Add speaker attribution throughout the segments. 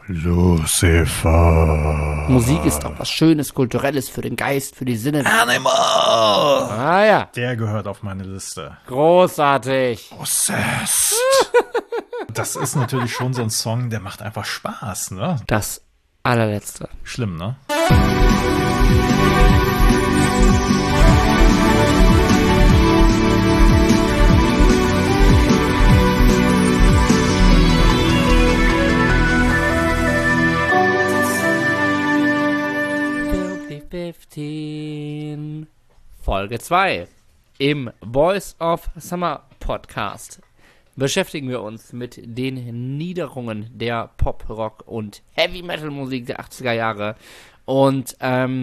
Speaker 1: Lucifer.
Speaker 2: Musik ist auch was Schönes, Kulturelles für den Geist, für die Sinne.
Speaker 1: Animal.
Speaker 2: Ah ja.
Speaker 1: Der gehört auf meine Liste.
Speaker 2: Großartig.
Speaker 1: Possessed. Das ist natürlich schon so ein Song, der macht einfach Spaß, ne?
Speaker 2: Das allerletzte.
Speaker 1: Schlimm, ne?
Speaker 2: Folge 2 im Voice of Summer Podcast beschäftigen wir uns mit den Niederungen der Pop, Rock und Heavy Metal Musik der 80er Jahre. Und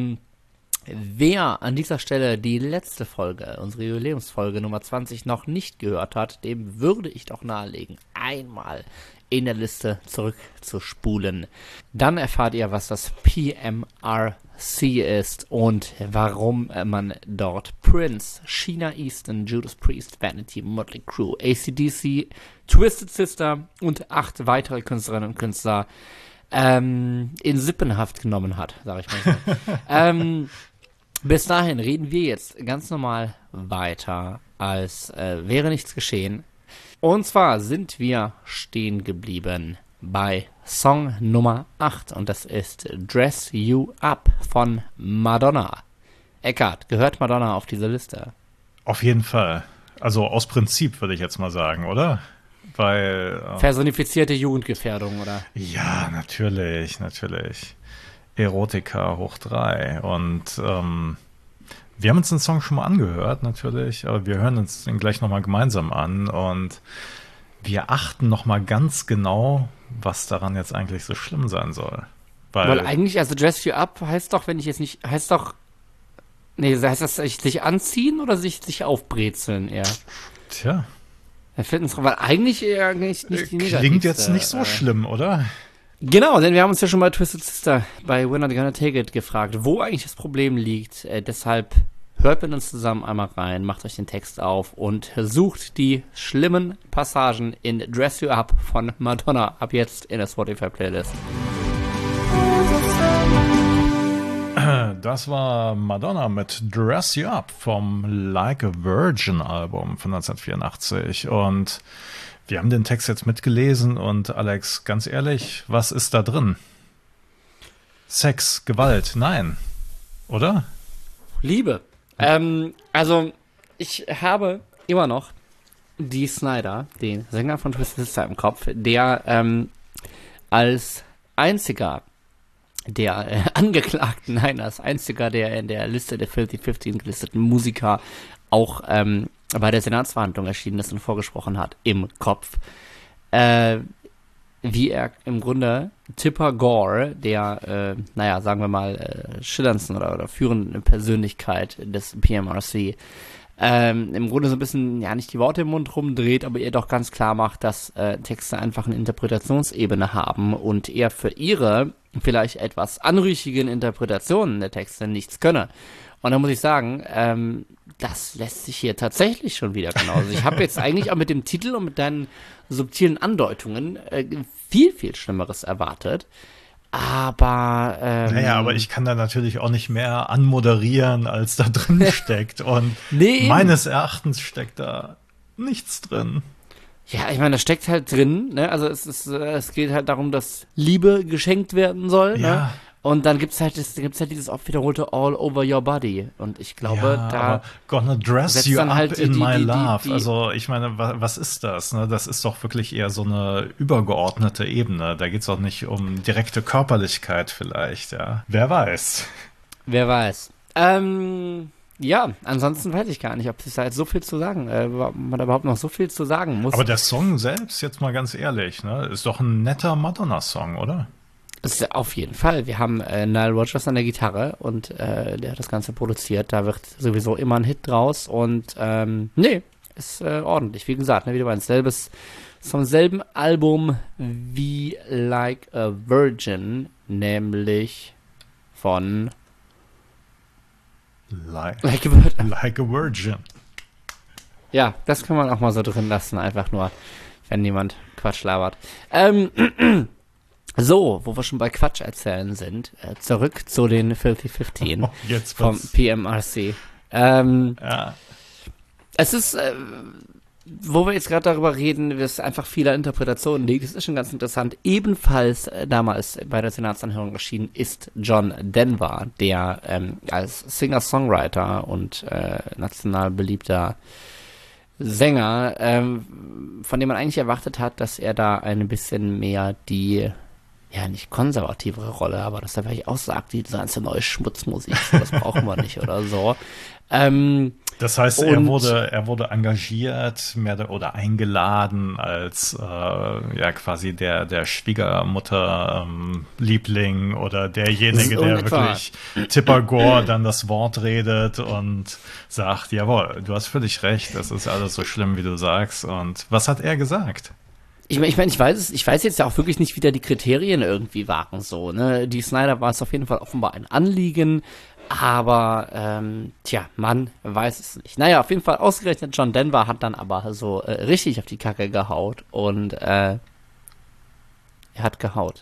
Speaker 2: wer an dieser Stelle die letzte Folge, unsere Jubiläumsfolge Nummer 20 noch nicht gehört hat, dem würde ich doch nahelegen, einmal in der Liste zurückzuspulen. Dann erfahrt ihr, was das PMRC ist und warum man dort Prince, Sheena Easton, Judas Priest, Vanity, Motley Crue, AC/DC, Twisted Sister und 8 weitere Künstlerinnen und Künstler in Sippenhaft genommen hat, sage ich mal so. Bis dahin reden wir jetzt ganz normal weiter, als wäre nichts geschehen. Und zwar sind wir stehen geblieben bei Song Nummer 8 und das ist Dress You Up von Madonna. Eckart, gehört Madonna auf diese Liste?
Speaker 1: Auf jeden Fall. Also aus Prinzip würde ich jetzt mal sagen, oder? Weil
Speaker 2: personifizierte Jugendgefährdung, oder?
Speaker 1: Ja, natürlich. Erotika hoch 3 und wir haben uns den Song schon mal angehört, natürlich, aber wir hören uns den gleich nochmal gemeinsam an und wir achten nochmal ganz genau, was daran jetzt eigentlich so schlimm sein soll.
Speaker 2: Weil eigentlich, also Dress You Up heißt doch, heißt das sich anziehen oder sich aufbrezeln eher?
Speaker 1: Tja.
Speaker 2: Weil eigentlich nicht die negativste.
Speaker 1: Klingt jetzt nicht so schlimm, oder?
Speaker 2: Genau, denn wir haben uns ja schon bei Twisted Sister bei We're Not Gonna Take It gefragt, wo eigentlich das Problem liegt. Deshalb hört mit uns zusammen einmal rein, macht euch den Text auf und sucht die schlimmen Passagen in Dress You Up von Madonna ab jetzt in der Spotify-Playlist.
Speaker 1: Das war Madonna mit Dress You Up vom Like a Virgin Album von 1984 und wir haben den Text jetzt mitgelesen und Alex, ganz ehrlich, was ist da drin? Sex, Gewalt, nein, oder?
Speaker 2: Liebe. Also, ich habe immer noch Dee Snider, den Sänger von Twisted Sister im Kopf, der als einziger der Angeklagten, nein, als einziger der in der Liste der Filthy 15 gelisteten Musiker auch bei der Senatsverhandlung erschienen ist und vorgesprochen hat, im Kopf. Wie er im Grunde Tipper Gore, der, sagen wir mal, schillerndsten oder führenden Persönlichkeit des PMRC, im Grunde so ein bisschen, ja, nicht die Worte im Mund rumdreht, aber ihr doch ganz klar macht, dass Texte einfach eine Interpretationsebene haben und er für ihre vielleicht etwas anrüchigen Interpretationen der Texte nichts könne. Und da muss ich sagen, das lässt sich hier tatsächlich schon wieder genauso. Ich habe jetzt eigentlich auch mit dem Titel und mit deinen subtilen Andeutungen viel, viel Schlimmeres erwartet. Aber
Speaker 1: aber ich kann da natürlich auch nicht mehr anmoderieren, als da drin steckt. Und meines Erachtens steckt da nichts drin.
Speaker 2: Ja, ich meine, das steckt halt drin, ne? Also es geht halt darum, dass Liebe geschenkt werden soll,
Speaker 1: ja.
Speaker 2: Ne? Und dann gibt's halt dieses oft wiederholte All Over Your Body. Und ich glaube, da
Speaker 1: gonna dress you up
Speaker 2: halt
Speaker 1: in my love. Also ich meine, was ist das? Ne? Das ist doch wirklich eher so eine übergeordnete Ebene. Da geht's doch nicht um direkte Körperlichkeit vielleicht, ja. Wer weiß.
Speaker 2: Ja, ansonsten weiß ich gar nicht, ob es da jetzt so viel zu sagen, man da überhaupt noch so viel zu sagen muss.
Speaker 1: Aber der Song selbst, jetzt mal ganz ehrlich, ne, ist doch ein netter Madonna-Song, oder?
Speaker 2: Das ist auf jeden Fall. Wir haben Nile Rodgers an der Gitarre und der hat das Ganze produziert. Da wird sowieso immer ein Hit draus und ist ordentlich. Wie gesagt, ne, wie du meinst, vom selben Album wie Like a Virgin, nämlich von
Speaker 1: Like a Virgin.
Speaker 2: Ja, das kann man auch mal so drin lassen, einfach nur, wenn jemand Quatsch labert. So, wo wir schon bei Quatsch erzählen sind, zurück zu den Filthy 15
Speaker 1: Jetzt
Speaker 2: vom
Speaker 1: wird's-
Speaker 2: PMRC.
Speaker 1: Ja.
Speaker 2: Es ist, wo wir jetzt gerade darüber reden, wie es einfach vieler Interpretationen liegt, das ist schon ganz interessant. Ebenfalls damals bei der Senatsanhörung erschienen ist John Denver, der als Singer-Songwriter und national beliebter Sänger, von dem man eigentlich erwartet hat, dass er da ein bisschen mehr die, ja, nicht konservativere Rolle, aber dass er vielleicht auch sagt, die ganze neue Schmutzmusik, das brauchen wir nicht oder so.
Speaker 1: Das heißt, er wurde engagiert oder eingeladen als ja quasi der Schwiegermutter Liebling oder derjenige, der wirklich Tipper Gore dann das Wort redet und sagt, jawohl, du hast völlig recht, das ist alles so schlimm, wie du sagst. Und was hat er gesagt?
Speaker 2: Ich meine, ich weiß jetzt ja auch wirklich nicht, wie da die Kriterien irgendwie waren, so, ne? Die Snyder war es auf jeden Fall offenbar ein Anliegen, aber, man weiß es nicht. Naja, auf jeden Fall ausgerechnet John Denver hat dann aber so richtig auf die Kacke gehaut und er hat gehaut.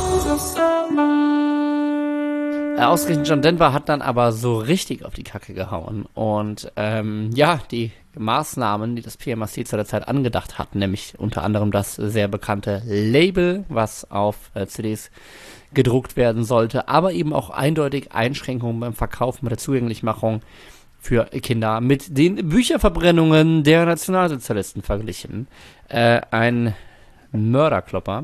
Speaker 2: Ausgerechnet John Denver hat dann aber so richtig auf die Kacke gehauen und die Maßnahmen, die das PMRC zu der Zeit angedacht hat, nämlich unter anderem das sehr bekannte Label, was auf CDs gedruckt werden sollte, aber eben auch eindeutig Einschränkungen beim Verkauf, bei der Zugänglichmachung für Kinder mit den Bücherverbrennungen der Nationalsozialisten verglichen. Ein Mörderklopper.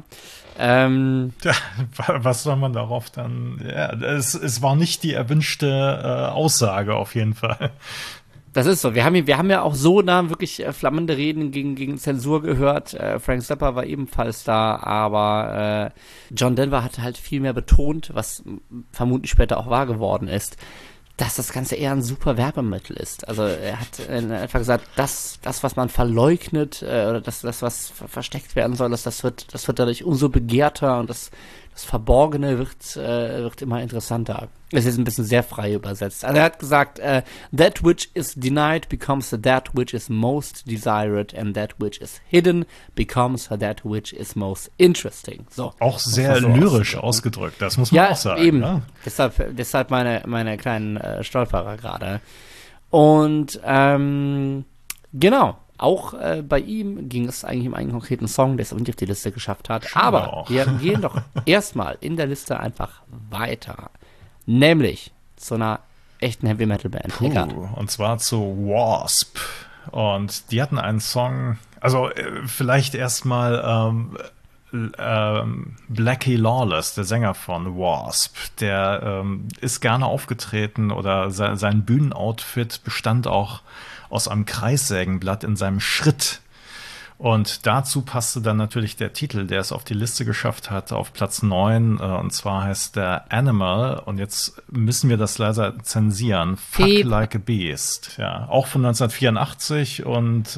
Speaker 1: Was soll man darauf dann? Ja, es war nicht die erwünschte Aussage auf jeden Fall.
Speaker 2: Das ist so. Wir haben ja auch so da wirklich flammende Reden gegen Zensur gehört. Frank Zappa war ebenfalls da, aber John Denver hat halt viel mehr betont, was vermutlich später auch wahr geworden ist, dass das Ganze eher ein super Werbemittel ist. Also er hat einfach gesagt, das was man verleugnet oder das was versteckt werden soll, das wird dadurch umso begehrter und das Verborgene wird immer interessanter. Es ist ein bisschen sehr frei übersetzt. Also er hat gesagt, that which is denied becomes that which is most desired and that which is hidden becomes that which is most interesting. So.
Speaker 1: Auch sehr
Speaker 2: so
Speaker 1: lyrisch ausgedrückt, das muss man auch sagen.
Speaker 2: Eben.
Speaker 1: Ne?
Speaker 2: Deshalb meine kleinen Stolperer gerade. Und genau. Auch bei ihm ging es eigentlich um einen konkreten Song, der es nicht auf die Liste geschafft hat.
Speaker 1: Schon
Speaker 2: Aber
Speaker 1: auch.
Speaker 2: wir gehen doch erstmal in der Liste einfach weiter. Nämlich zu einer echten Heavy-Metal-Band.
Speaker 1: Und zwar zu Wasp. Und die hatten einen Song, also vielleicht erstmal Blackie Lawless, der Sänger von Wasp, der ist gerne aufgetreten oder sein Bühnenoutfit bestand auch aus einem Kreissägenblatt in seinem Schritt. Und dazu passte dann natürlich der Titel, der es auf die Liste geschafft hat, auf Platz 9. Und zwar heißt der Animal. Und jetzt müssen wir das leider zensieren. Fuck Like a Beast. Ja, auch von 1984. Und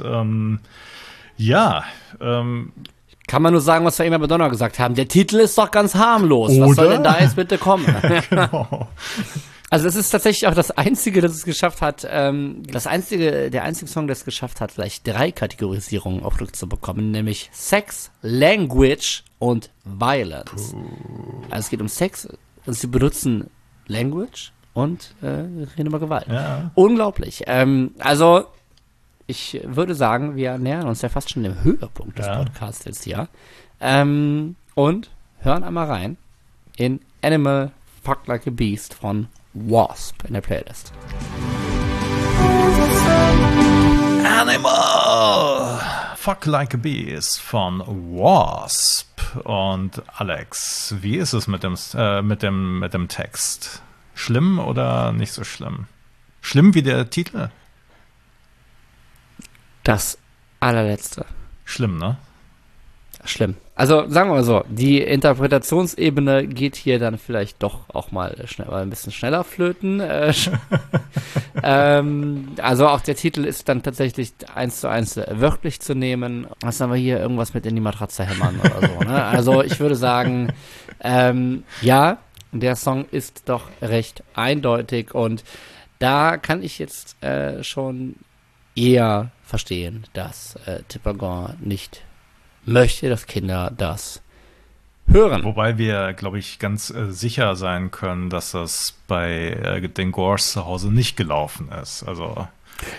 Speaker 2: kann man nur sagen, was wir eben bei Madonna gesagt haben. Der Titel ist doch ganz harmlos.
Speaker 1: Oder?
Speaker 2: Was soll denn da jetzt bitte kommen?
Speaker 1: Genau.
Speaker 2: Also es ist tatsächlich auch das Einzige, das es geschafft hat, der einzige Song, der es geschafft hat, vielleicht 3 Kategorisierungen auf Glück zu bekommen, nämlich Sex, Language und Violence. Also es geht um Sex und sie benutzen Language und reden über Gewalt.
Speaker 1: Ja.
Speaker 2: Unglaublich. Also ich würde sagen, wir nähern uns ja fast schon dem Höhepunkt des Podcasts jetzt hier. Und hören einmal rein in Animal, Fuck Like a Beast von Wasp in der Playlist.
Speaker 1: Animal! Fuck Like a Beast von Wasp. Und Alex, wie ist es mit dem Text? Schlimm oder nicht so schlimm? Schlimm wie der Titel?
Speaker 2: Das allerletzte.
Speaker 1: Schlimm, ne?
Speaker 2: Schlimm. Also sagen wir mal so, die Interpretationsebene geht hier dann vielleicht doch auch mal ein bisschen schneller flöten. Also auch der Titel ist dann tatsächlich 1:1 wörtlich zu nehmen. Was haben wir hier? Irgendwas mit in die Matratze hämmern oder so. Ne? Also ich würde sagen, ja, der Song ist doch recht eindeutig und da kann ich jetzt schon eher verstehen, dass Tipper Gore nicht möchte, dass Kinder das hören.
Speaker 1: Wobei wir, glaube ich, ganz sicher sein können, dass das bei den Gores zu Hause nicht gelaufen ist. Also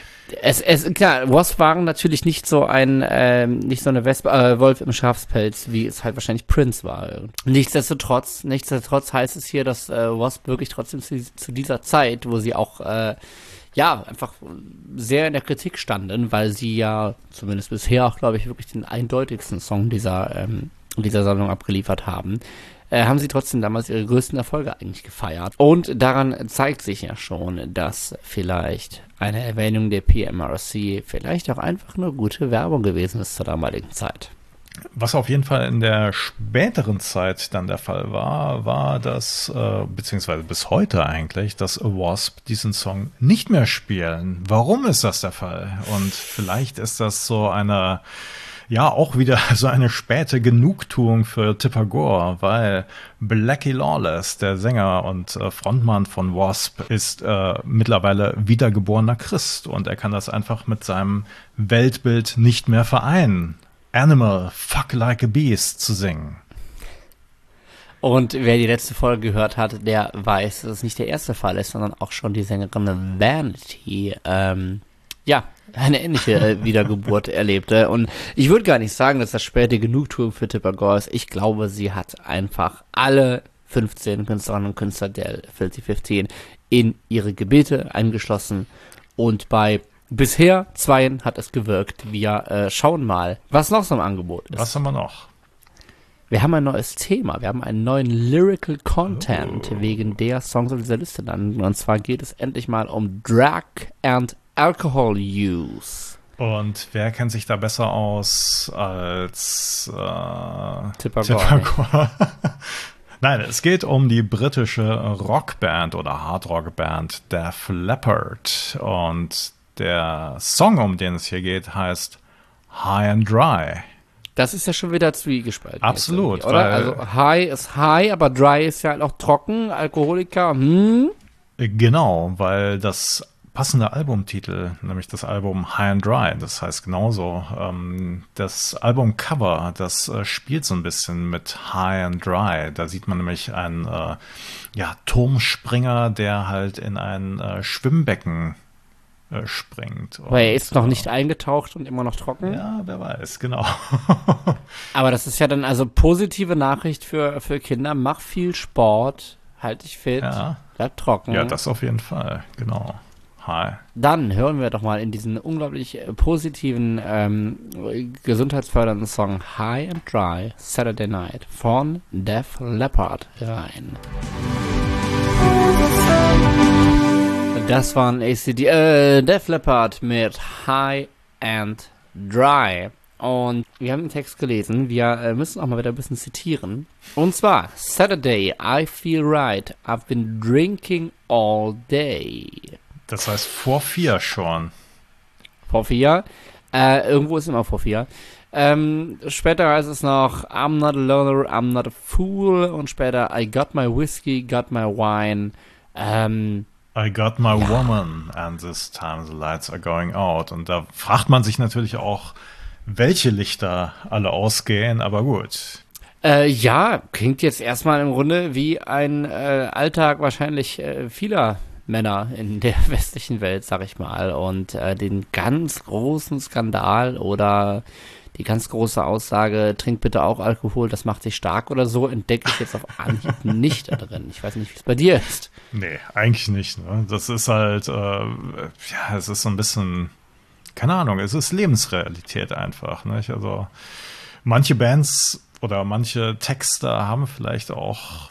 Speaker 2: Klar, Wasp waren natürlich nicht so nicht so eine Wespe, Wolf im Schafspelz, wie es halt wahrscheinlich Prince war. Nichtsdestotrotz heißt es hier, dass Wasp wirklich trotzdem zu dieser Zeit, wo sie auch einfach sehr in der Kritik standen, weil sie ja zumindest bisher auch, glaube ich, wirklich den eindeutigsten Song dieser Sammlung abgeliefert haben. Haben sie trotzdem damals ihre größten Erfolge eigentlich gefeiert. Und daran zeigt sich ja schon, dass vielleicht eine Erwähnung der PMRC vielleicht auch einfach eine gute Werbung gewesen ist zur damaligen Zeit.
Speaker 1: Was auf jeden Fall in der späteren Zeit dann der Fall war das, beziehungsweise bis heute eigentlich, dass Wasp diesen Song nicht mehr spielen. Warum ist das der Fall? Und vielleicht ist das so eine... Ja, auch wieder so eine späte Genugtuung für Tipper Gore, weil Blackie Lawless, der Sänger und Frontmann von Wasp, ist mittlerweile wiedergeborener Christ und er kann das einfach mit seinem Weltbild nicht mehr vereinen. Animal, fuck like a beast zu singen.
Speaker 2: Und wer die letzte Folge gehört hat, der weiß, dass es nicht der erste Fall ist, sondern auch schon die Sängerin Vanity, eine ähnliche Wiedergeburt erlebte. Und ich würde gar nicht sagen, dass das späte Genugtuung für Tipper Gore ist. Ich glaube, sie hat einfach alle 15 Künstlerinnen und Künstler der Filthy 15 in ihre Gebete eingeschlossen. Und bei bisher 2 hat es gewirkt. Wir schauen mal, was noch so im Angebot ist.
Speaker 1: Was haben wir noch?
Speaker 2: Wir haben ein neues Thema. Wir haben einen neuen Lyrical Content wegen der Songs auf dieser Liste landen. Und zwar geht es endlich mal um Drug and Alcohol Use.
Speaker 1: Und wer kennt sich da besser aus als
Speaker 2: Tipper Gore?
Speaker 1: Nein, es geht um die britische Rockband oder Hardrockband Def Leppard. Und der Song, um den es hier geht, heißt High and Dry.
Speaker 2: Das ist ja schon wieder zwiegespalten.
Speaker 1: Absolut.
Speaker 2: Oder? Also High ist High, aber Dry ist ja halt auch trocken, Alkoholiker.
Speaker 1: Genau, weil das passende Albumtitel, nämlich das Album High and Dry, das heißt genauso. Das Albumcover, das spielt so ein bisschen mit High and Dry. Da sieht man nämlich einen Turmspringer, der halt in ein Schwimmbecken springt.
Speaker 2: Aber er ist noch nicht eingetaucht und immer noch trocken?
Speaker 1: Ja, wer weiß, genau.
Speaker 2: Aber das ist ja dann also positive Nachricht für Kinder. Mach viel Sport, halt dich fit, bleib trocken.
Speaker 1: Ja, das auf jeden Fall, genau. Hi.
Speaker 2: Dann hören wir doch mal in diesen unglaublich positiven, gesundheitsfördernden Song High and Dry, Saturday Night von Def Leppard rein. Das waren Def Leppard mit High and Dry. Und wir haben den Text gelesen. Wir müssen auch mal wieder ein bisschen zitieren. Und zwar, Saturday, I feel right. I've been drinking all day.
Speaker 1: Das heißt vor 4 schon.
Speaker 2: Vor 4. Irgendwo ist immer vor 4. Später heißt es noch I'm not a loner, I'm not a fool. Und später I got my whiskey, got my wine.
Speaker 1: I got my woman and this time the lights are going out. Und da fragt man sich natürlich auch, welche Lichter alle ausgehen, aber gut.
Speaker 2: Klingt jetzt erstmal im Grunde wie ein Alltag wahrscheinlich vieler Männer in der westlichen Welt, sag ich mal. Und den ganz großen Skandal oder die ganz große Aussage, trink bitte auch Alkohol, das macht dich stark oder so, entdecke ich jetzt auf Anhieb nicht da drin. Ich weiß nicht, wie es bei dir ist.
Speaker 1: Nee, eigentlich nicht. Ne? Das ist halt, es ist so ein bisschen, keine Ahnung, es ist Lebensrealität einfach. Nicht? Also manche Bands oder manche Texter haben vielleicht auch,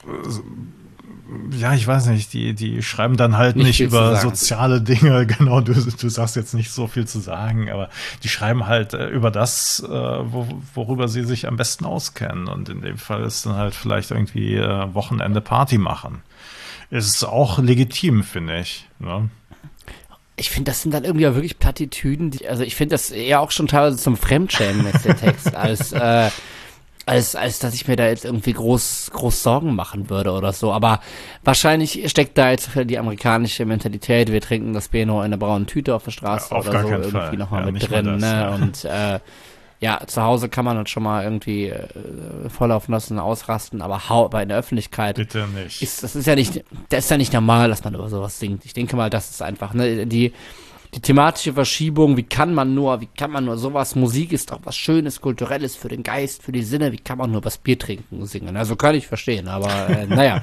Speaker 1: ich weiß nicht, die schreiben dann halt nicht über soziale Dinge, genau, du sagst jetzt nicht so viel zu sagen, aber die schreiben halt über das, worüber sie sich am besten auskennen. Und in dem Fall ist dann halt vielleicht irgendwie Wochenende Party machen. Ist auch legitim, finde ich. Ne?
Speaker 2: Ich finde, das sind dann irgendwie auch wirklich Plattitüden. Also ich finde das eher auch schon teilweise zum Fremdschämen jetzt der Text, als dass ich mir da jetzt irgendwie groß Sorgen machen würde oder so. Aber wahrscheinlich steckt da jetzt die amerikanische Mentalität, wir trinken das Beno in einer braunen Tüte auf der Straße
Speaker 1: auf
Speaker 2: oder
Speaker 1: gar
Speaker 2: so
Speaker 1: keinen
Speaker 2: irgendwie
Speaker 1: Fall.
Speaker 2: nochmal mit
Speaker 1: nicht
Speaker 2: drin.
Speaker 1: das,
Speaker 2: ne? Und ja, zu Hause kann man dann schon mal irgendwie volllaufen lassen, ausrasten, aber in der Öffentlichkeit
Speaker 1: Bitte nicht.
Speaker 2: das ist ja nicht normal, dass man über sowas singt. Ich denke mal, das ist einfach, ne, die thematische Verschiebung, wie kann man nur sowas, Musik ist doch was Schönes, Kulturelles für den Geist, für die Sinne, wie kann man nur was Bier trinken singen? Also kann ich verstehen, aber naja.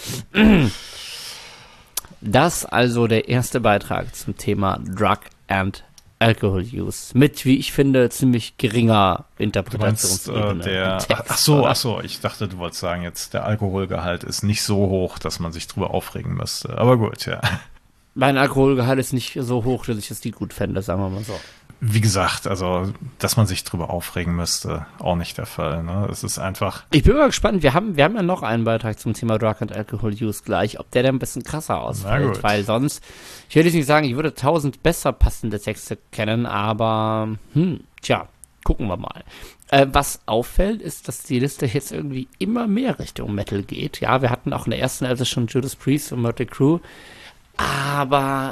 Speaker 2: Das also der erste Beitrag zum Thema Drug and Alcohol Use mit, wie ich finde, ziemlich geringer Interpretationsebene.
Speaker 1: Ach so, ich dachte, du wolltest sagen, jetzt der Alkoholgehalt ist nicht so hoch, dass man sich drüber aufregen müsste. Aber gut, ja.
Speaker 2: Mein Alkoholgehalt ist nicht so hoch, dass ich das Lied gut fände, sagen wir mal so.
Speaker 1: Wie gesagt, also, dass man sich drüber aufregen müsste, auch nicht der Fall. Ne? Es ist einfach.
Speaker 2: Ich bin mal gespannt, wir haben ja noch einen Beitrag zum Thema Drug and Alcohol Use gleich, ob der dann ein bisschen krasser ausfällt, weil sonst, ich würde jetzt nicht sagen, ich würde 1000 besser passende Texte kennen, aber, gucken wir mal. Was auffällt, ist, dass die Liste jetzt irgendwie immer mehr Richtung Metal geht. Ja, wir hatten auch in der ersten Hälfte schon Judas Priest und Mötley Crüe, aber,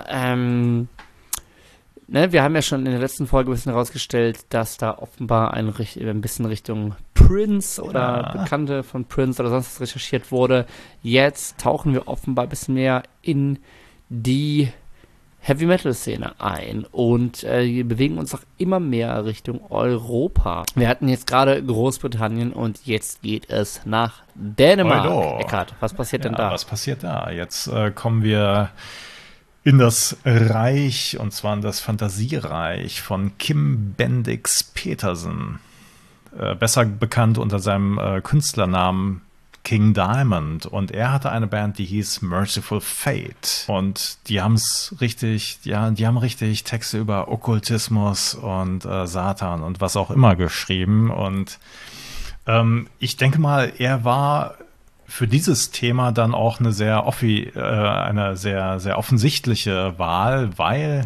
Speaker 2: wir haben ja schon in der letzten Folge ein bisschen rausgestellt, dass da offenbar ein bisschen Richtung Prince oder Bekannte von Prince oder sonst was recherchiert wurde. Jetzt tauchen wir offenbar ein bisschen mehr in die Heavy-Metal-Szene ein und wir bewegen uns auch immer mehr Richtung Europa. Wir hatten jetzt gerade Großbritannien und jetzt geht es nach Dänemark. Eckart, was passiert denn da?
Speaker 1: Was passiert da? Jetzt kommen wir in das Reich, und zwar in das Fantasiereich von Kim Bendix Petersen, besser bekannt unter seinem Künstlernamen King Diamond. Und er hatte eine Band, die hieß Merciful Fate. Und die haben richtig Texte über Okkultismus und Satan und was auch immer geschrieben. Und ich denke mal, er war für dieses Thema dann auch eine sehr offensichtliche Wahl, weil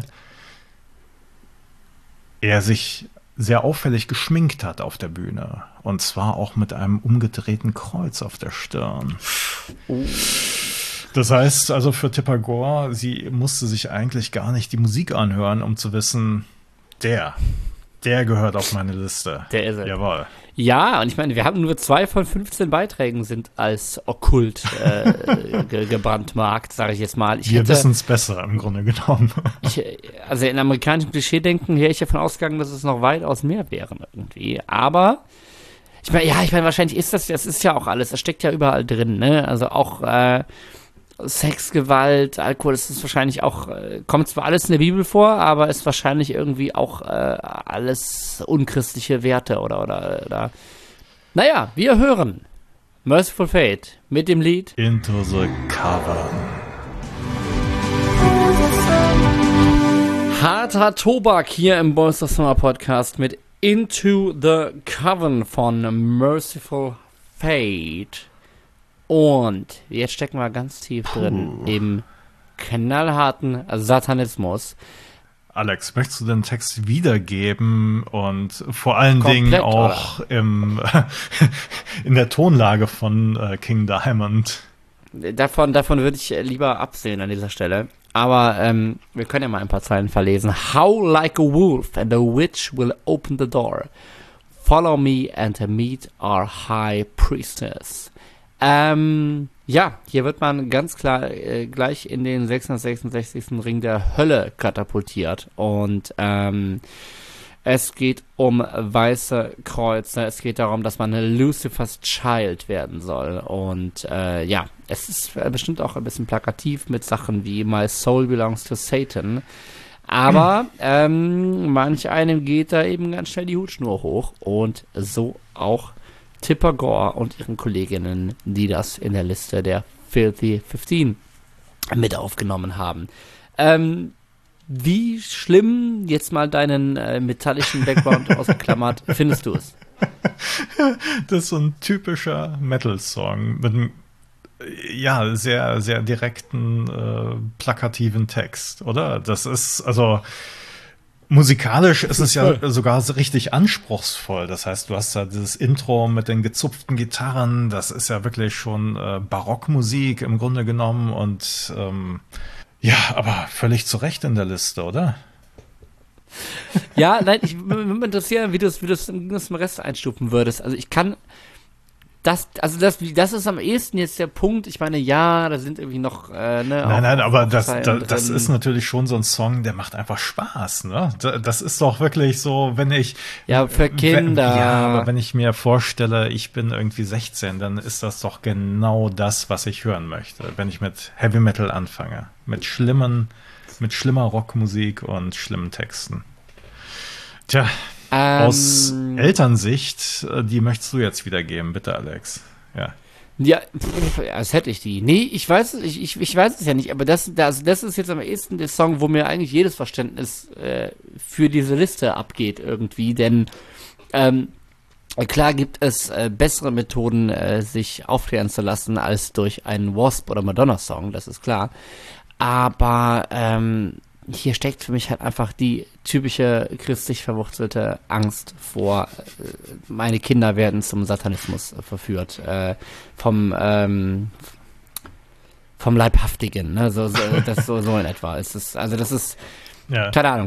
Speaker 1: er sich sehr auffällig geschminkt hat auf der Bühne. Und zwar auch mit einem umgedrehten Kreuz auf der Stirn. Das heißt also für Tipper Gore, sie musste sich eigentlich gar nicht die Musik anhören, um zu wissen, der gehört auf meine Liste.
Speaker 2: Der ist er.
Speaker 1: Jawohl.
Speaker 2: Ja, und ich meine, wir haben nur 2 von 15 Beiträgen sind als okkult gebrandmarkt, sage ich jetzt mal.
Speaker 1: Wir wissen es besser, im Grunde genommen.
Speaker 2: Also in amerikanischem Klischee-Denken wäre ich davon ausgegangen, dass es noch weitaus mehr wären irgendwie. Aber, ich meine, wahrscheinlich ist das ist ja auch alles, das steckt ja überall drin, ne? Also auch Sex, Gewalt, Alkohol, das ist wahrscheinlich auch, kommt zwar alles in der Bibel vor, aber ist wahrscheinlich irgendwie auch alles unchristliche Werte oder. Naja, wir hören Merciful Fate mit dem Lied
Speaker 1: Into the Cavern.
Speaker 2: Harter Tobak hier im Boys of Summer Podcast mit Into the Cavern von Merciful Fate. Und jetzt stecken wir ganz tief drin im knallharten Satanismus.
Speaker 1: Alex, möchtest du den Text wiedergeben und vor allen Dingen auch in der Tonlage von King Diamond?
Speaker 2: Davon würde ich lieber absehen an dieser Stelle. Aber wir können ja mal ein paar Zeilen verlesen. Howl like a wolf and the witch will open the door. Follow me and meet our high priestess. Hier wird man ganz klar gleich in den 666. Ring der Hölle katapultiert. Und es geht um weiße Kreuze. Es geht darum, dass man Lucifer's Child werden soll. Und es ist bestimmt auch ein bisschen plakativ mit Sachen wie My Soul Belongs to Satan. Aber manch einem geht da eben ganz schnell die Hutschnur hoch. Und so auch Tipper Gore und ihren Kolleginnen, die das in der Liste der Filthy 15 mit aufgenommen haben. Wie schlimm, jetzt mal deinen metallischen Background ausgeklammert, findest du es?
Speaker 1: Das ist so ein typischer Metal-Song mit einem sehr, sehr direkten, plakativen Text, oder? Das ist, also musikalisch ist es ja sogar so richtig anspruchsvoll. Das heißt, du hast da dieses Intro mit den gezupften Gitarren. Das ist ja wirklich schon Barockmusik im Grunde genommen. Und aber völlig zu Recht in der Liste, oder?
Speaker 2: Ja, nein, würde mich interessieren, wie du es im Rest einstufen würdest. Also ich kann das ist am ehesten jetzt der Punkt. Ich meine, ja, da sind irgendwie noch
Speaker 1: Nein, aber das
Speaker 2: drin.
Speaker 1: ist natürlich schon so ein Song, der macht einfach Spaß, ne? Das ist doch wirklich so, wenn ich
Speaker 2: Ja, für Kinder.
Speaker 1: aber wenn ich mir vorstelle, ich bin irgendwie 16, dann ist das doch genau das, was ich hören möchte, wenn ich mit Heavy Metal anfange, mit schlimmer Rockmusik und schlimmen Texten. Tja, aus Elternsicht, die möchtest du jetzt wiedergeben, bitte, Alex. Ja.
Speaker 2: Ja, als hätte ich die. Nee, ich weiß es ja nicht, aber das ist jetzt am ehesten der Song, wo mir eigentlich jedes Verständnis für diese Liste abgeht irgendwie, denn klar gibt es bessere Methoden, sich aufklären zu lassen, als durch einen Wasp- oder Madonna-Song, das ist klar. Aber hier steckt für mich halt einfach die typische christlich verwurzelte Angst vor, meine Kinder werden zum Satanismus verführt, vom Leibhaftigen, ne? So in etwa. Es ist keine Ahnung,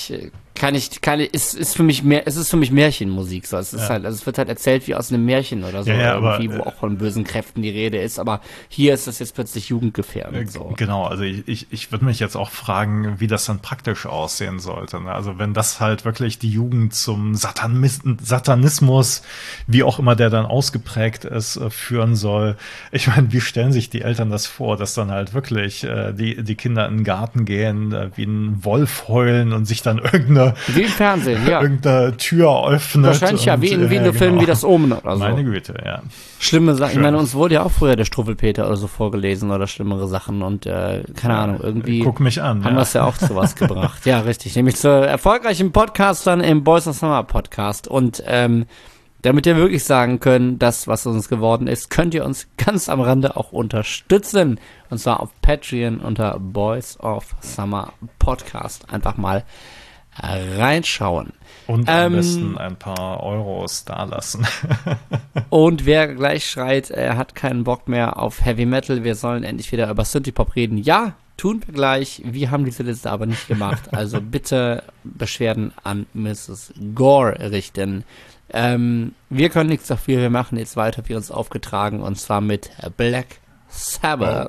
Speaker 2: ist für mich Märchenmusik, so. Es ist halt, also es wird halt erzählt wie aus einem Märchen oder so, irgendwie, wo auch von bösen Kräften die Rede ist, aber hier ist das jetzt plötzlich jugendgefährdend, so.
Speaker 1: Genau, also ich würde mich jetzt auch fragen, wie das dann praktisch aussehen sollte, ne? Also wenn das halt wirklich die Jugend zum Satanismus, wie auch immer der dann ausgeprägt ist, führen soll. Ich meine, wie stellen sich die Eltern das vor, dass dann halt wirklich die Kinder in den Garten gehen, wie ein Wolf heulen und sich dann
Speaker 2: wie im Fernsehen, ja.
Speaker 1: irgendeine Tür öffnet.
Speaker 2: Wahrscheinlich ja, wie in Filmen wie das Omen oder so.
Speaker 1: Meine Güte, ja.
Speaker 2: Schlimme Sachen. Ich meine, uns wurde ja auch früher der Struffelpeter oder so vorgelesen oder schlimmere Sachen und keine Ahnung, irgendwie
Speaker 1: guck mich an,
Speaker 2: haben wir es ja auch zu was gebracht. Ja, richtig. Nämlich zu erfolgreichen Podcastern im Boys of Summer Podcast. Und damit wir wirklich sagen können, das, was uns geworden ist, könnt ihr uns ganz am Rande auch unterstützen. Und zwar auf Patreon unter Boys of Summer Podcast. Einfach mal reinschauen.
Speaker 1: Und am besten ein paar Euros dalassen.
Speaker 2: Und wer gleich schreit, er hat keinen Bock mehr auf Heavy Metal, wir sollen endlich wieder über Synthie-Pop reden. Ja, tun wir gleich. Wir haben diese Liste aber nicht gemacht. Also bitte Beschwerden an Mrs. Gore richten. Wir können nichts dafür, wir machen jetzt weiter wie uns aufgetragen und zwar mit Black Sabbath.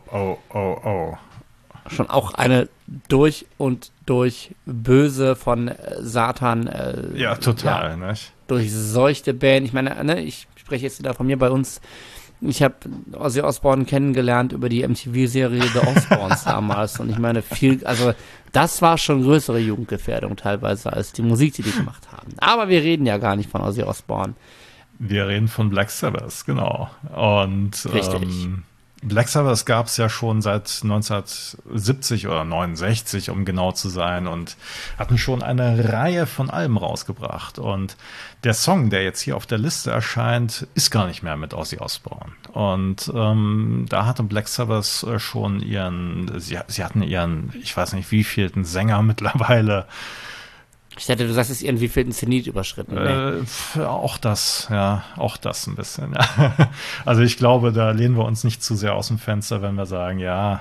Speaker 1: Oh.
Speaker 2: Schon auch eine durch und durch böse von Satan
Speaker 1: ja, total, nicht?
Speaker 2: Durchseuchte Band. Ich meine, ne, ich spreche jetzt wieder von mir bei uns. Ich habe Ozzy Osbourne kennengelernt über die MTV-Serie The Osbournes damals und ich meine, das war schon größere Jugendgefährdung teilweise als die Musik, die gemacht haben. Aber wir reden ja gar nicht von Ozzy Osbourne.
Speaker 1: Wir reden von Black Sabbath, genau. Und
Speaker 2: richtig.
Speaker 1: Black Sabbath gab es ja schon seit 1970 oder 69, um genau zu sein, und hatten schon eine Reihe von Alben rausgebracht. Und der Song, der jetzt hier auf der Liste erscheint, ist gar nicht mehr mit Ozzy Osbourne. Und da hatte Black Sabbath schon sie hatten ihren, ich weiß nicht wievielten Sänger mittlerweile.
Speaker 2: Ich dachte, du sagst es irgendwie für den Zenit überschritten. Nee.
Speaker 1: Auch das ein bisschen. Ja. Also ich glaube, da lehnen wir uns nicht zu sehr aus dem Fenster, wenn wir sagen, ja,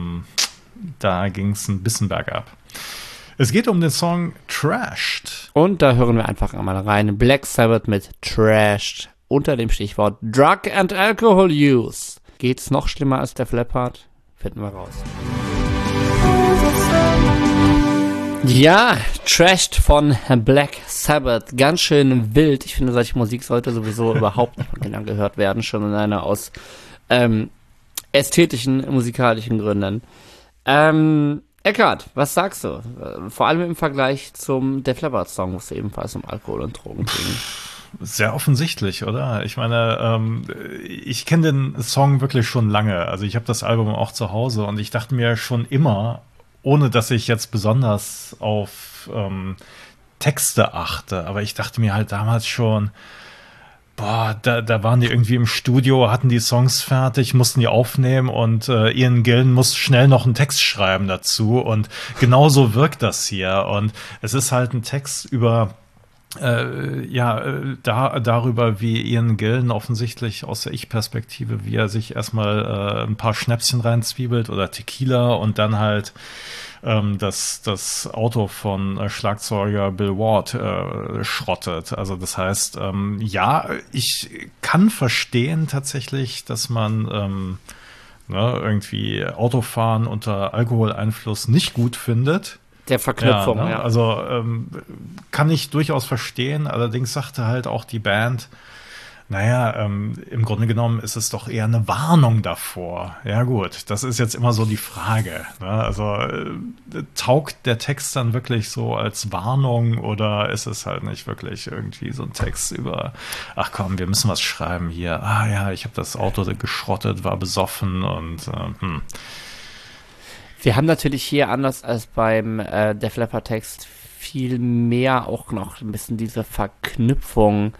Speaker 1: da ging es ein bisschen bergab. Es geht um den Song Trashed.
Speaker 2: Und da hören wir einfach einmal rein. Black Sabbath mit Trashed unter dem Stichwort Drug and Alcohol Use. Geht's noch schlimmer als der Leppard? Finden wir raus. Ja, Trashed von Black Sabbath. Ganz schön wild. Ich finde, solche Musik sollte sowieso überhaupt nicht von Kindern gehört werden. Schon in einer aus ästhetischen, musikalischen Gründen. Eckhard, was sagst du? Vor allem im Vergleich zum Def Leppard Song, wo es ebenfalls um Alkohol und Drogen ging.
Speaker 1: Sehr offensichtlich, oder? Ich meine, ich kenne den Song wirklich schon lange. Also ich habe das Album auch zu Hause und ich dachte mir schon immer, ohne dass ich jetzt besonders auf Texte achte, aber ich dachte mir halt damals schon, da waren die irgendwie im Studio, hatten die Songs fertig, mussten die aufnehmen und Ian Gillan muss schnell noch einen Text schreiben dazu und genauso wirkt das hier und es ist halt ein Text über darüber, wie Ian Gillan offensichtlich aus der Ich-Perspektive, wie er sich erstmal ein paar Schnäpschen reinzwiebelt oder Tequila und dann halt das Auto von Schlagzeuger Bill Ward schrottet. Also das heißt, ich kann verstehen tatsächlich, dass man irgendwie Autofahren unter Alkoholeinfluss nicht gut findet.
Speaker 2: Der Verknüpfung,
Speaker 1: ja. Also kann ich durchaus verstehen. Allerdings sagte halt auch die Band, im Grunde genommen ist es doch eher eine Warnung davor. Ja gut, das ist jetzt immer so die Frage. Ne? Also taugt der Text dann wirklich so als Warnung oder ist es halt nicht wirklich irgendwie so ein Text über, ach komm, wir müssen was schreiben hier. Ah ja, ich habe das Auto geschrottet, war besoffen und
Speaker 2: Wir haben natürlich hier, anders als beim Def Leppard Text, viel mehr auch noch ein bisschen diese Verknüpfung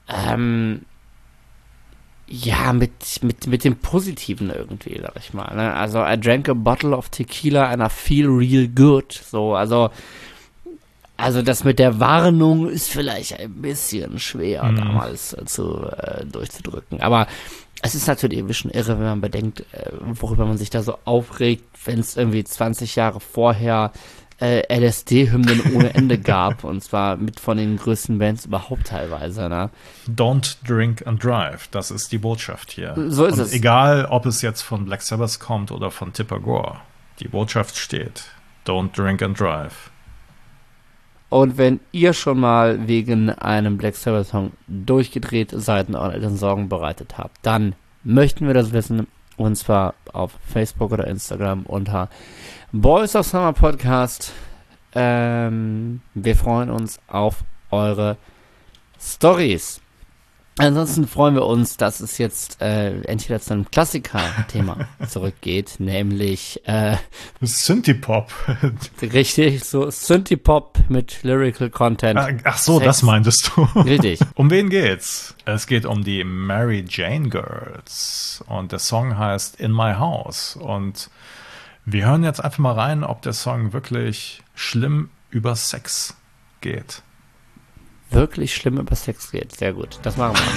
Speaker 2: mit dem Positiven irgendwie, sag ich mal. Ne? Also, I drank a bottle of tequila and I feel real good. So, also das mit der Warnung ist vielleicht ein bisschen schwer damals durchzudrücken. Aber es ist natürlich irgendwie schon irre, wenn man bedenkt, worüber man sich da so aufregt, wenn es irgendwie 20 Jahre vorher LSD-Hymnen ohne Ende gab. Und zwar mit von den größten Bands überhaupt teilweise. Ne?
Speaker 1: Don't drink and drive, das ist die Botschaft hier.
Speaker 2: So ist es.
Speaker 1: Egal, ob es jetzt von Black Sabbath kommt oder von Tipper Gore. Die Botschaft steht, don't drink and drive.
Speaker 2: Und wenn ihr schon mal wegen einem Black Sabbath-Song durchgedreht seid und euren Eltern Sorgen bereitet habt, dann möchten wir das wissen. Und zwar auf Facebook oder Instagram unter Boys of Summer Podcast. Wir freuen uns auf eure Stories. Ansonsten freuen wir uns, dass es jetzt endlich wieder zu einem Klassiker-Thema zurückgeht, nämlich
Speaker 1: Synthie-Pop.
Speaker 2: Richtig, so Synthie-Pop mit Lyrical Content.
Speaker 1: Ach so, Sex. Das meintest du.
Speaker 2: Richtig.
Speaker 1: Um wen geht's? Es geht um die Mary Jane Girls und der Song heißt In My House und wir hören jetzt einfach mal rein, ob der Song wirklich schlimm über Sex geht.
Speaker 2: Wirklich schlimm über Sex geht. Sehr gut. Das machen wir.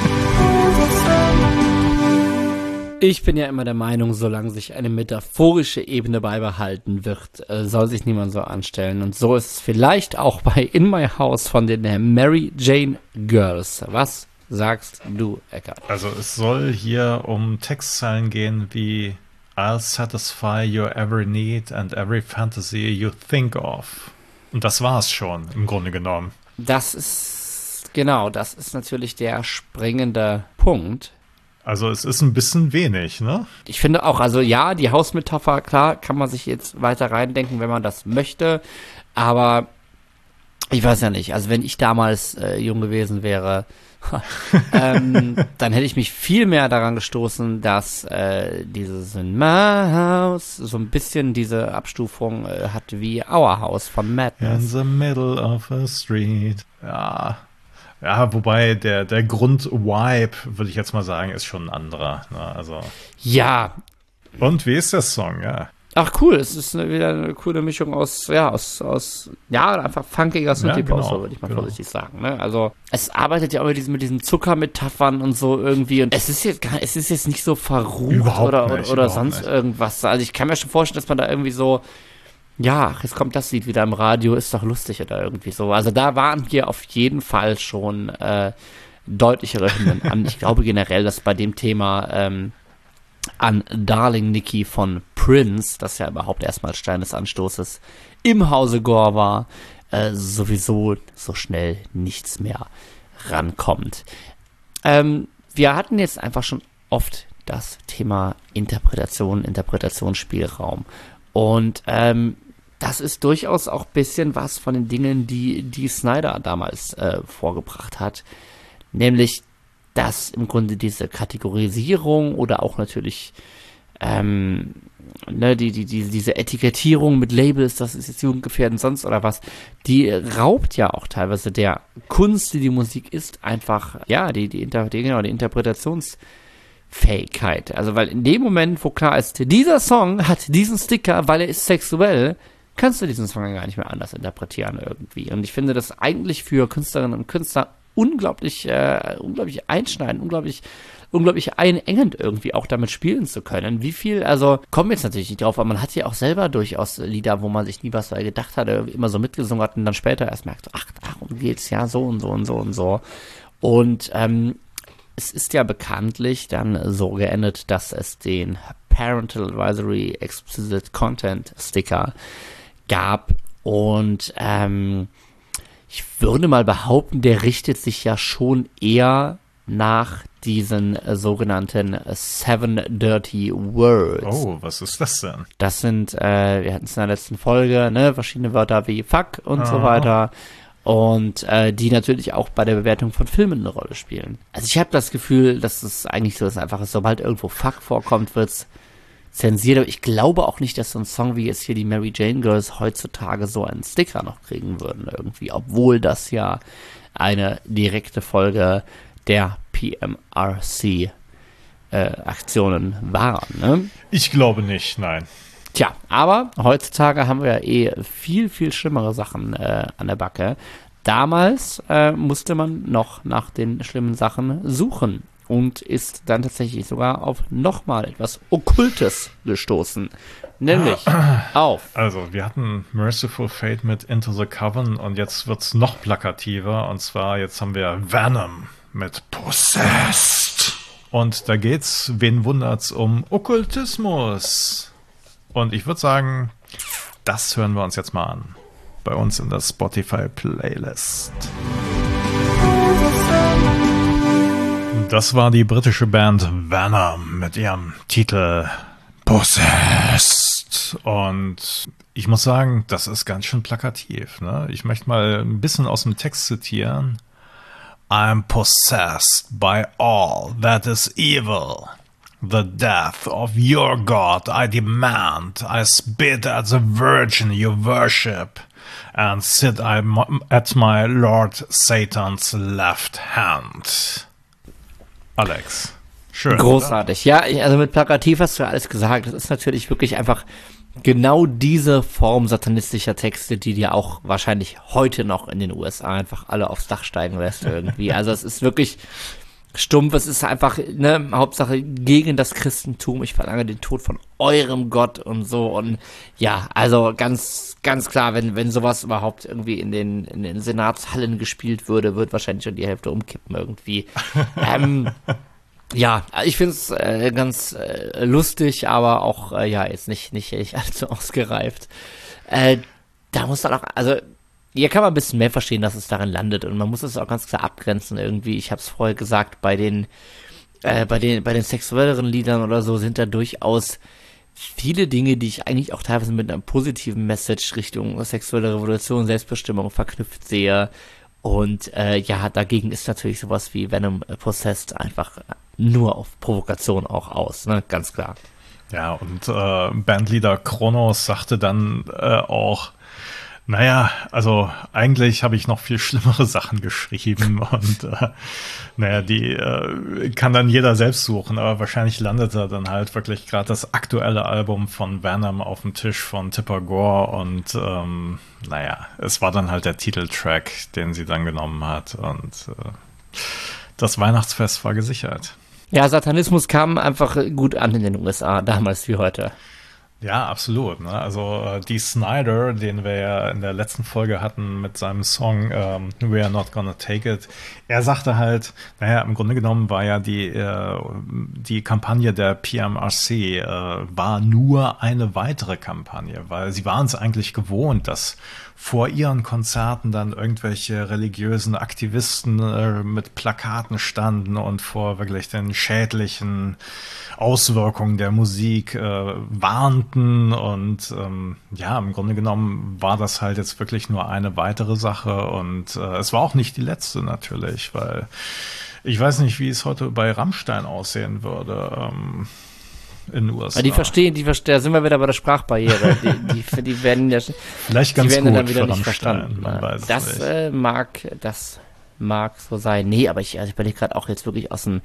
Speaker 2: Ich bin ja immer der Meinung, solange sich eine metaphorische Ebene beibehalten wird, soll sich niemand so anstellen. Und so ist es vielleicht auch bei In My House von den Mary Jane Girls. Was sagst du, Eckart?
Speaker 1: Also es soll hier um Textzeilen gehen wie I'll satisfy your every need and every fantasy you think of. Und das war's schon, im Grunde genommen.
Speaker 2: Das ist natürlich der springende Punkt.
Speaker 1: Also es ist ein bisschen wenig, ne?
Speaker 2: Ich finde auch, also ja, die Hausmetapher, klar, kann man sich jetzt weiter reindenken, wenn man das möchte, aber ich weiß ja nicht, also wenn ich damals jung gewesen wäre, dann hätte ich mich viel mehr daran gestoßen, dass dieses In My House so ein bisschen diese Abstufung hat wie Our House von Madness.
Speaker 1: In the middle of a street. Ja, wobei der Grund-Vibe, würde ich jetzt mal sagen, ist schon ein anderer. Ne? Also.
Speaker 2: Ja.
Speaker 1: Und wie ist der Song? Ja.
Speaker 2: Ach cool, es ist wieder eine coole Mischung aus einfach funkiger Synthie-Pop, so würde ich mal vorsichtig sagen. Ne? Also es arbeitet ja auch mit diesen Zuckermetaphern und so irgendwie und es ist jetzt nicht so verrucht oder sonst nicht. Irgendwas. Also ich kann mir schon vorstellen, dass man da irgendwie so, ja, jetzt kommt das Lied wieder im Radio, ist doch lustig oder irgendwie so. Also da waren wir auf jeden Fall schon deutlichere Hymnen an. Ich glaube generell, dass bei dem Thema an Darling Nikki von Prince, das ja überhaupt erstmal Stein des Anstoßes im Hause Gore war, sowieso so schnell nichts mehr rankommt. Wir hatten jetzt einfach schon oft das Thema Interpretationsspielraum und das ist durchaus auch ein bisschen was von den Dingen, die Snyder damals vorgebracht hat, nämlich dass im Grunde diese Kategorisierung oder auch natürlich diese Etikettierung mit Labels, das ist jetzt jugendgefährdend, sonst oder was, die raubt ja auch teilweise der Kunst, die Musik ist, einfach, ja, die Interpretationsfähigkeit. Also, weil in dem Moment, wo klar ist, dieser Song hat diesen Sticker, weil er ist sexuell, kannst du diesen Song gar nicht mehr anders interpretieren irgendwie. Und ich finde das eigentlich für Künstlerinnen und Künstler unglaublich einschneidend, unglaublich einengend irgendwie auch damit spielen zu können. Wie viel, also kommen jetzt natürlich nicht drauf, aber man hat ja auch selber durchaus Lieder, wo man sich nie was dabei gedacht hatte, immer so mitgesungen hat und dann später erst merkt, ach, darum geht's ja so und so und so und so. Und es ist ja bekanntlich dann so geendet, dass es den Parental Advisory Explicit Content Sticker gab und ich würde mal behaupten, der richtet sich ja schon eher nach diesen sogenannten Seven Dirty Words.
Speaker 1: Oh, was ist das denn?
Speaker 2: Das sind, wir hatten es in der letzten Folge, ne, verschiedene Wörter wie Fuck und so weiter. Und die natürlich auch bei der Bewertung von Filmen eine Rolle spielen. Also ich habe das Gefühl, dass es eigentlich so ist, einfach ist, sobald irgendwo Fuck vorkommt, wird's zensiert. Aber ich glaube auch nicht, dass so ein Song wie jetzt hier die Mary Jane Girls heutzutage so einen Sticker noch kriegen würden irgendwie, obwohl das ja eine direkte Folge der PMRC Aktionen waren. Ne?
Speaker 1: Ich glaube nicht, nein.
Speaker 2: Tja, aber heutzutage haben wir ja viel, viel schlimmere Sachen an der Backe. Damals musste man noch nach den schlimmen Sachen suchen und ist dann tatsächlich sogar auf nochmal etwas Okkultes gestoßen. Nämlich auf.
Speaker 1: Also, wir hatten Merciful Fate mit Into the Coven und jetzt wird's noch plakativer. Und zwar, jetzt haben wir Venom mit Possessed. Und da geht's, wen wundert's, um Okkultismus. Und ich würde sagen, das hören wir uns jetzt mal an. Bei uns in der Spotify-Playlist. Das war die britische Band Venom mit ihrem Titel Possessed. Und ich muss sagen, das ist ganz schön plakativ. Ne? Ich möchte mal ein bisschen aus dem Text zitieren. I'm possessed by all that is evil. The death of your God I demand. I spit at the virgin you worship. And sit at my Lord Satan's left hand. Alex, schön.
Speaker 2: Großartig. Oder? Ja, also mit plakativ hast du ja alles gesagt. Das ist natürlich wirklich einfach genau diese Form satanistischer Texte, die dir auch wahrscheinlich heute noch in den USA einfach alle aufs Dach steigen lässt irgendwie. Also es ist wirklich stumpf, es ist einfach, ne, Hauptsache gegen das Christentum. Ich verlange den Tod von eurem Gott und so. Und ja, also ganz, ganz klar, wenn sowas überhaupt irgendwie in den Senatshallen gespielt würde, wird wahrscheinlich schon die Hälfte umkippen irgendwie. Ja, ich finde es ganz lustig, aber auch, ja, jetzt nicht allzu ausgereift. Da muss dann auch, also hier kann man ein bisschen mehr verstehen, dass es darin landet und man muss es auch ganz klar abgrenzen irgendwie. Ich habe es vorher gesagt, bei den sexuelleren Liedern oder so sind da durchaus viele Dinge, die ich eigentlich auch teilweise mit einer positiven Message Richtung sexuelle Revolution, Selbstbestimmung verknüpft sehe. Und ja, dagegen ist natürlich sowas wie Venom Possessed einfach nur auf Provokation auch aus, ne, ganz klar.
Speaker 1: Ja, und Bandleader Kronos sagte dann auch, naja, also eigentlich habe ich noch viel schlimmere Sachen geschrieben und naja, die kann dann jeder selbst suchen, aber wahrscheinlich landet da dann halt wirklich gerade das aktuelle Album von Venom auf dem Tisch von Tipper Gore und naja, es war dann halt der Titeltrack, den sie dann genommen hat und das Weihnachtsfest war gesichert.
Speaker 2: Ja, Satanismus kam einfach gut an in den USA, damals wie heute.
Speaker 1: Ja, absolut. Ne? Also Dee Snider, den wir ja in der letzten Folge hatten mit seinem Song We Are Not Gonna Take It, er sagte halt, naja, im Grunde genommen war ja die Kampagne der PMRC war nur eine weitere Kampagne, weil sie waren es eigentlich gewohnt, dass vor ihren Konzerten dann irgendwelche religiösen Aktivisten mit Plakaten standen und vor wirklich den schädlichen Auswirkungen der Musik warnten und ja, im Grunde genommen war das halt jetzt wirklich nur eine weitere Sache und es war auch nicht die letzte natürlich, weil ich weiß nicht, wie es heute bei Rammstein aussehen würde. In den USA.
Speaker 2: Die verstehen, da sind wir wieder bei der Sprachbarriere. Die werden ja
Speaker 1: vielleicht ganz gut
Speaker 2: dann wieder nicht
Speaker 1: Rammstein,
Speaker 2: verstanden. Das mag so sein. Nee, aber ich überlege gerade auch jetzt wirklich aus dem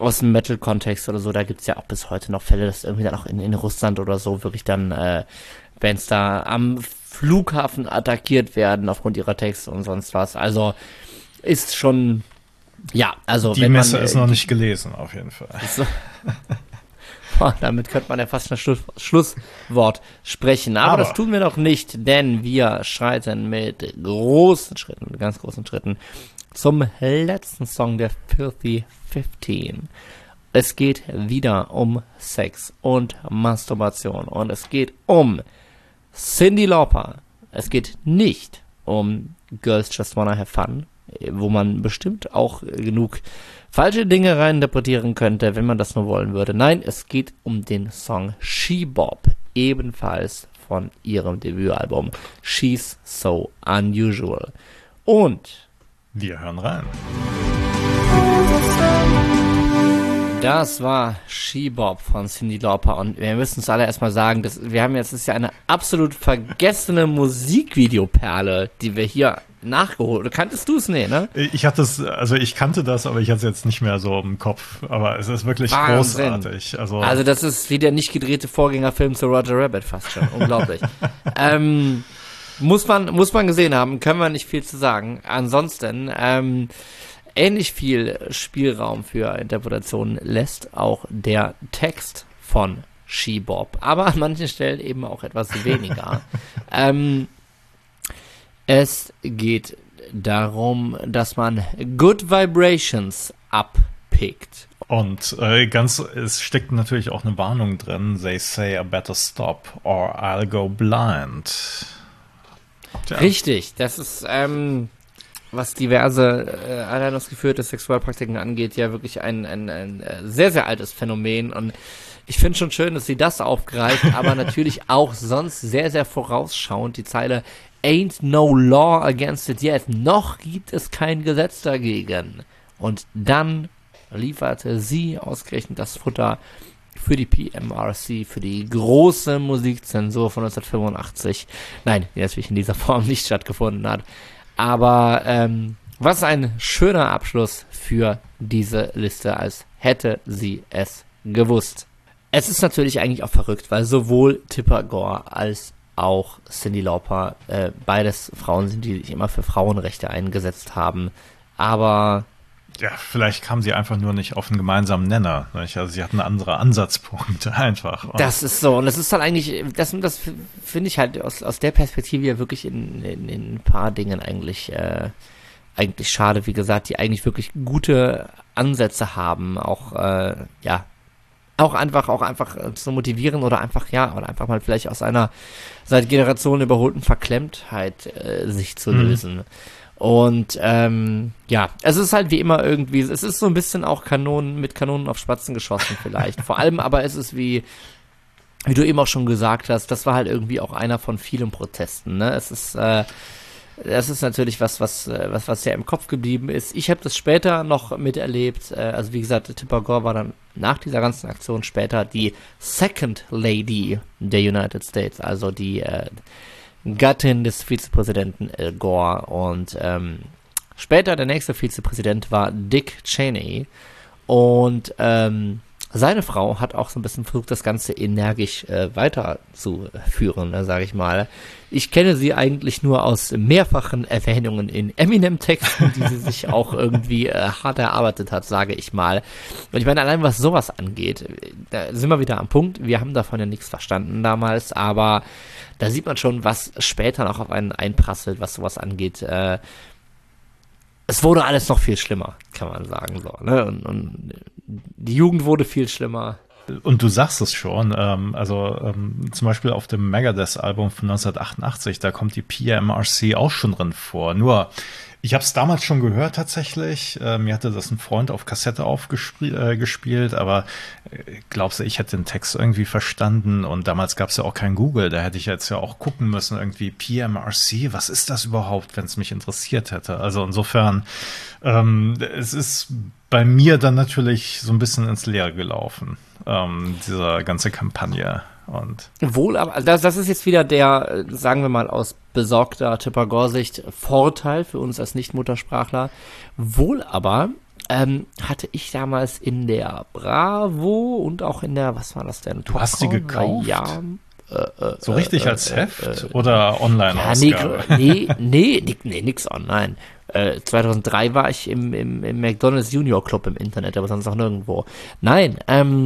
Speaker 2: Metal-Kontext oder so, da gibt's ja auch bis heute noch Fälle, dass irgendwie dann auch in Russland oder so wirklich dann Bands da am Flughafen attackiert werden aufgrund ihrer Texte und sonst was. Also ist schon, ja, also
Speaker 1: die Messe ist noch nicht gelesen, auf jeden Fall.
Speaker 2: So, damit könnte man ja fast ein Schlusswort sprechen. Aber das tun wir doch nicht, denn wir schreiten mit großen Schritten, mit ganz großen Schritten zum letzten Song der Filthy 15. Es geht wieder um Sex und Masturbation und es geht um Cyndi Lauper. Es geht nicht um Girls Just Wanna Have Fun, wo man bestimmt auch genug falsche Dinge reininterpretieren könnte, wenn man das nur wollen würde. Nein, es geht um den Song She Bop, ebenfalls von ihrem Debütalbum She's So Unusual. Und
Speaker 1: wir hören rein.
Speaker 2: Das war She Bop von Cyndi Lauper und wir müssen es alle erstmal sagen, das ist ja eine absolut vergessene Musikvideoperle, die wir hier nachgeholt. Kanntest du es? Nee, ne?
Speaker 1: Ich kannte das, aber ich hatte es jetzt nicht mehr so im Kopf. Aber es ist wirklich
Speaker 2: Wahnsinn.
Speaker 1: Großartig.
Speaker 2: Also das ist wie der nicht gedrehte Vorgängerfilm zu Roger Rabbit fast schon. Unglaublich. Muss man gesehen haben, können wir nicht viel zu sagen. Ansonsten, ähnlich viel Spielraum für Interpretationen lässt auch der Text von She Bop, aber an manchen Stellen eben auch etwas weniger. Es geht darum, dass man Good Vibrations abpickt.
Speaker 1: Und es steckt natürlich auch eine Warnung drin. They say I better stop or I'll go blind.
Speaker 2: Tja. Richtig, das ist was diverse anleitungsgeführte Sexualpraktiken angeht, ja wirklich ein sehr, sehr altes Phänomen und ich finde schon schön, dass sie das aufgreift, aber natürlich auch sonst sehr, sehr vorausschauend die Zeile Ain't no law against it yet. Noch gibt es kein Gesetz dagegen. Und dann lieferte sie ausgerechnet das Futter für die PMRC, für die große Musikzensur von 1985. Nein, die natürlich in dieser Form nicht stattgefunden hat. Aber was ein schöner Abschluss für diese Liste, als hätte sie es gewusst. Es ist natürlich eigentlich auch verrückt, weil sowohl Tipper Gore als auch Cyndi Lauper beides Frauen sind, die sich immer für Frauenrechte eingesetzt haben. Aber
Speaker 1: ja, vielleicht kamen sie einfach nur nicht auf einen gemeinsamen Nenner. Nicht? Also sie hatten andere Ansatzpunkte einfach.
Speaker 2: Das ist so. Und das ist dann eigentlich, das finde ich halt aus der Perspektive ja wirklich in ein paar Dingen eigentlich schade, wie gesagt, die eigentlich wirklich gute Ansätze haben, auch einfach zu motivieren oder einfach mal vielleicht aus einer seit Generationen überholten Verklemmtheit sich zu lösen. Und es ist halt wie immer irgendwie, es ist so ein bisschen auch mit Kanonen auf Spatzen geschossen vielleicht. Vor allem aber ist es wie du eben auch schon gesagt hast, das war halt irgendwie auch einer von vielen Protesten, ne? Das ist natürlich was sehr im Kopf geblieben ist. Ich habe das später noch miterlebt. Also wie gesagt, Tipper Gore war dann nach dieser ganzen Aktion später die Second Lady der United States, also die Gattin des Vizepräsidenten Al Gore. Und später der nächste Vizepräsident war Dick Cheney. Und seine Frau hat auch so ein bisschen versucht, das Ganze energisch weiterzuführen, sage ich mal. Ich kenne sie eigentlich nur aus mehrfachen Erwähnungen in Eminem-Texten, die sie sich auch irgendwie hart erarbeitet hat, sage ich mal. Und ich meine, allein was sowas angeht, da sind wir wieder am Punkt. Wir haben davon ja nichts verstanden damals, aber da sieht man schon, was später noch auf einen einprasselt, was sowas angeht. Es wurde alles noch viel schlimmer, kann man sagen. So, ne? Und die Jugend wurde viel schlimmer.
Speaker 1: Und du sagst es schon, zum Beispiel auf dem Megadeth-Album von 1988, da kommt die PMRC auch schon drin vor. Nur, ich habe es damals schon gehört tatsächlich. Mir hatte das ein Freund auf Kassette gespielt, aber glaubst du, ich hätte den Text irgendwie verstanden? Und damals gab es ja auch kein Google. Da hätte ich jetzt ja auch gucken müssen, irgendwie PMRC, was ist das überhaupt, wenn es mich interessiert hätte? Also insofern, es ist bei mir dann natürlich so ein bisschen ins Leere gelaufen, diese ganze Kampagne. Und
Speaker 2: wohl, aber das ist jetzt wieder der, sagen wir mal aus besorgter Tipper-Gore-Sicht, Vorteil für uns als Nicht-Muttersprachler. Wohl aber hatte ich damals in der Bravo und auch in der, was war das denn?
Speaker 1: Du hast sie gekauft?
Speaker 2: Ja.
Speaker 1: So richtig als Heft oder Online-Ausgabe?
Speaker 2: Nix online. 2003 war ich im McDonald's Junior Club im Internet, aber sonst auch nirgendwo. Nein,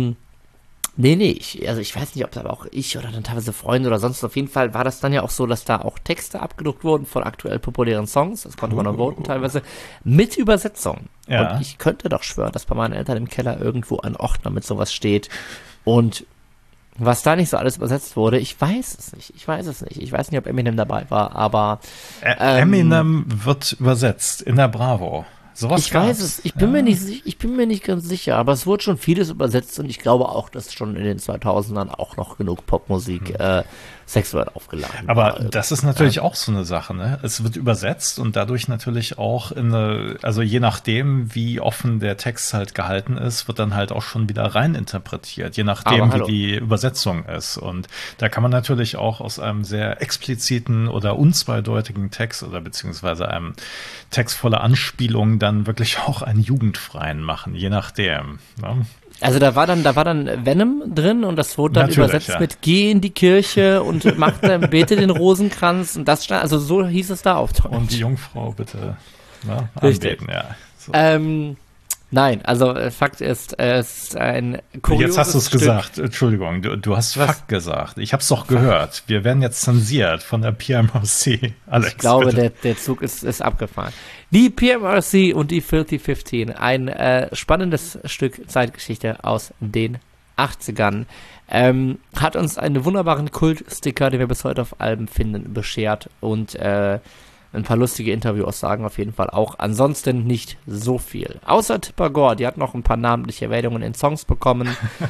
Speaker 2: ich weiß nicht, ob da aber auch ich oder dann teilweise Freunde oder sonst, auf jeden Fall war das dann ja auch so, dass da auch Texte abgedruckt wurden von aktuell populären Songs, das konnte man dann voten teilweise, mit Übersetzung. Ja. Und ich könnte doch schwören, dass bei meinen Eltern im Keller irgendwo ein Ordner mit sowas steht und was da nicht so alles übersetzt wurde, ich weiß es nicht. Ich weiß nicht, ob Eminem dabei war, aber
Speaker 1: Eminem wird übersetzt in der Bravo. Sowas
Speaker 2: ich weiß es, ich bin mir nicht ganz sicher, aber es wurde schon vieles übersetzt und ich glaube auch, dass schon in den 2000ern auch noch genug Popmusik sexuell aufgeladen
Speaker 1: war. Aber das ist natürlich auch so eine Sache, ne? Es wird übersetzt und dadurch natürlich auch also je nachdem, wie offen der Text halt gehalten ist, wird dann halt auch schon wieder rein interpretiert, je nachdem, wie die Übersetzung ist. Und da kann man natürlich auch aus einem sehr expliziten oder unzweideutigen Text oder beziehungsweise einem Text voller Anspielungen dann wirklich auch einen jugendfreien machen, je nachdem. Ne?
Speaker 2: Also da war dann Venom drin und das wurde dann übersetzt mit Geh in die Kirche und bete den Rosenkranz und das stand, also so hieß es da auf Deutsch.
Speaker 1: Und die Jungfrau bitte anbeten, ja. So.
Speaker 2: Nein, also Fakt ist, es ist ein kurioses
Speaker 1: Jetzt hast du es
Speaker 2: Stück.
Speaker 1: gesagt, Entschuldigung, du hast Fakt gesagt. Ich habe es doch gehört. Wir werden jetzt zensiert von der PMRC. Alex,
Speaker 2: ich glaube, der Zug ist abgefahren. Die PMRC und die Filthy 15, ein spannendes Stück Zeitgeschichte aus den 80ern, hat uns einen wunderbaren Kultsticker, den wir bis heute auf Alben finden, beschert und ein paar lustige Interviewaussagen auf jeden Fall auch. Ansonsten nicht so viel. Außer Tipper Gore, die hat noch ein paar namentliche Erwähnungen in Songs bekommen.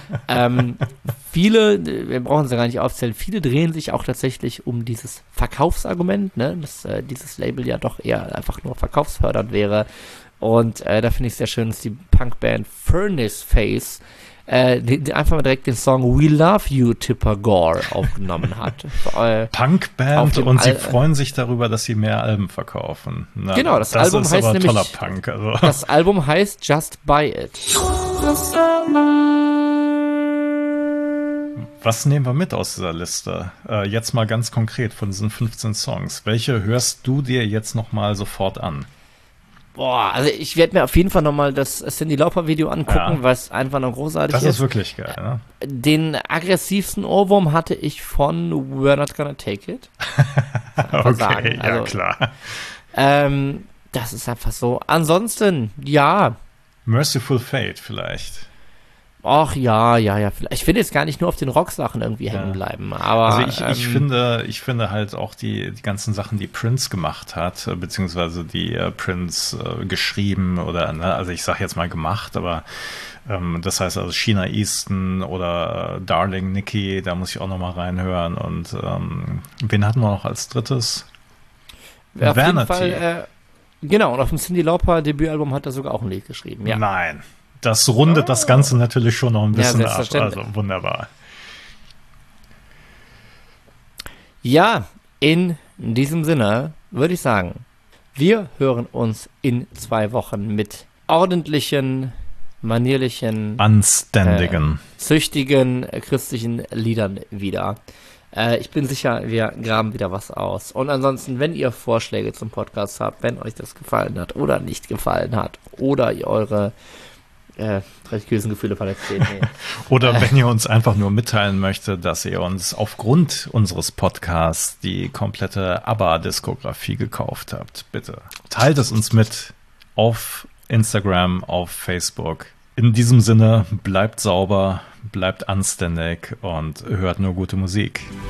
Speaker 2: Viele, wir brauchen sie gar nicht aufzählen, viele drehen sich auch tatsächlich um dieses Verkaufsargument, ne? Dass dieses Label ja doch eher einfach nur verkaufsfördernd wäre. Und da finde ich es sehr schön, dass die Punkband Furnace Face einfach mal direkt den Song We Love You, Tipper Gore aufgenommen hat.
Speaker 1: Punkband und sie freuen sich darüber, dass sie mehr Alben verkaufen. Na,
Speaker 2: genau, das Album
Speaker 1: ist
Speaker 2: heißt
Speaker 1: aber
Speaker 2: nämlich,
Speaker 1: toller Punk. Also.
Speaker 2: Das Album heißt Just Buy It.
Speaker 1: Was nehmen wir mit aus dieser Liste? Jetzt mal ganz konkret von diesen 15 Songs. Welche hörst du dir jetzt nochmal sofort an?
Speaker 2: Boah, also ich werde mir auf jeden Fall nochmal das Cyndi Lauper Video angucken, was einfach noch großartig ist.
Speaker 1: Das ist wirklich geil, ne?
Speaker 2: Den aggressivsten Ohrwurm hatte ich von We're Not Gonna Take It.
Speaker 1: Okay, ja also, klar.
Speaker 2: Das ist einfach so. Ansonsten, ja.
Speaker 1: Merciful Fate vielleicht.
Speaker 2: Ach ja. Ich will jetzt gar nicht nur auf den Rock-Sachen irgendwie hängen bleiben, aber
Speaker 1: also ich finde halt auch die ganzen Sachen, die Prince gemacht hat, beziehungsweise die Prince geschrieben oder, ne, also ich sag jetzt mal gemacht, aber das heißt also Sheena Easton oder Darling Nikki, da muss ich auch noch mal reinhören und wen hatten wir noch als drittes?
Speaker 2: Auf jeden Fall, genau, und auf dem Cyndi Lauper Debütalbum hat er sogar auch ein Lied geschrieben, ja.
Speaker 1: Nein. Das rundet das Ganze natürlich schon noch ein bisschen ab.
Speaker 2: Also
Speaker 1: wunderbar.
Speaker 2: Ja, in diesem Sinne würde ich sagen, wir hören uns in 2 Wochen mit ordentlichen, manierlichen,
Speaker 1: anständigen,
Speaker 2: züchtigen christlichen Liedern wieder. Ich bin sicher, wir graben wieder was aus. Und ansonsten, wenn ihr Vorschläge zum Podcast habt, wenn euch das gefallen hat oder nicht gefallen hat oder ihr eure religiösen Gefühle verletzt sehen. Nee.
Speaker 1: Oder wenn ihr uns einfach nur mitteilen möchtet, dass ihr uns aufgrund unseres Podcasts die komplette ABBA-Diskografie gekauft habt, bitte teilt es uns mit auf Instagram, auf Facebook. In diesem Sinne, bleibt sauber, bleibt anständig und hört nur gute Musik.